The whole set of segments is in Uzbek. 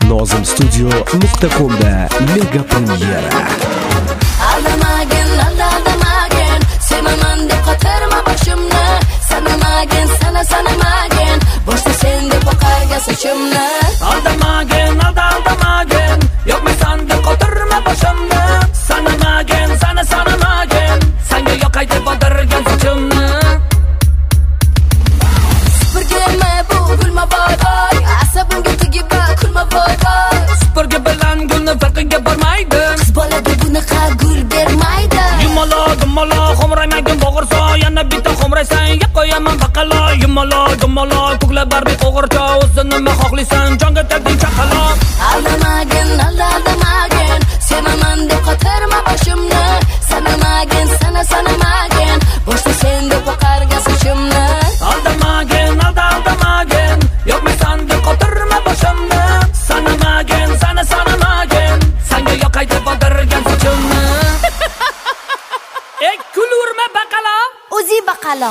Nozimstudio.com'da mega premyera. Aldamagin, sevaman deb qotirma boshimni. Sanamagin, boshda sen deb boqarga sochimni. Aldamagin, yo'qmisan deb qotirma boshimni. Sanamagin, senga yo'qay deb botirgan sochimni. Supurgima bu gulma boy, asabimga tegib kulma boy. Supurgi bilan gulni farqiga bormaydi. Qiz bolaga bunaqa gul bermaydi. Yumalo, xomraymagin bo'g'irsa, yana bitta xomraysan, yeb qo'yaman baqalo. Yumalo, ko'kla barbi qo'g'ircha, o'zing nima xohlaysan, jonga tegding chaqaloq. Aldamagin, sevaman deb qotirma boshimni. Sanamagin, boshda sen deb boqarga sochimni. Aldamagin, yo'qmisan deb qotirma boshimni. Sanamagin, senga yo'qay deb botirgan sochimni. Ey kulurma baqalo, o'zi baqalo.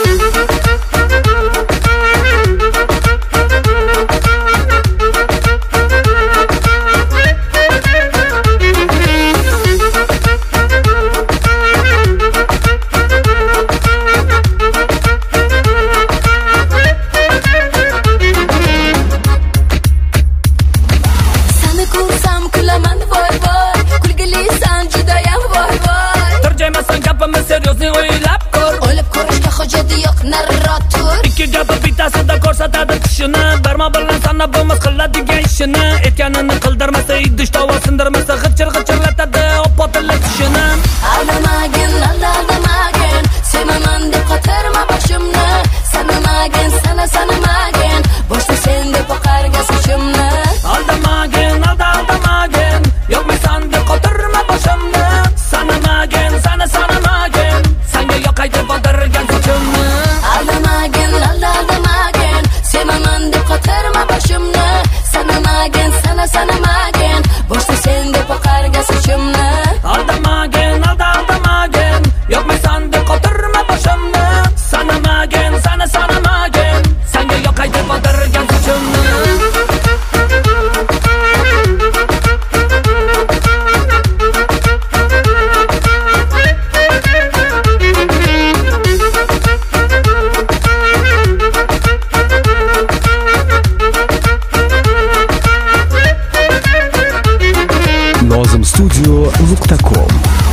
Bittasida ko'rsatadi kishini, barmo bilan sanab bo'lmas qiladigan ishini. Aytganini qildirmasa, idish tova sindirmasa, g'irchirlatadi opotilla tishini. Aldamagin, sevaman deb qotirma boshimni. Sanamagin, boshda sen deb boqarga sochimni. Aldamagin, yo'qmisan deb qotirma boshimni. Sanamagin, senga yo'qay deb botirgan sochimni. Aldamagin, sevaman deb qotirma boshimni. Sanamagin, boshda sen deb boqarga sochimni. Aldamagin, yo'qmisan deb qotirma boshimni. Sanamagin, senga yo'qay deb botirgan sochimni. Nozimstudio.com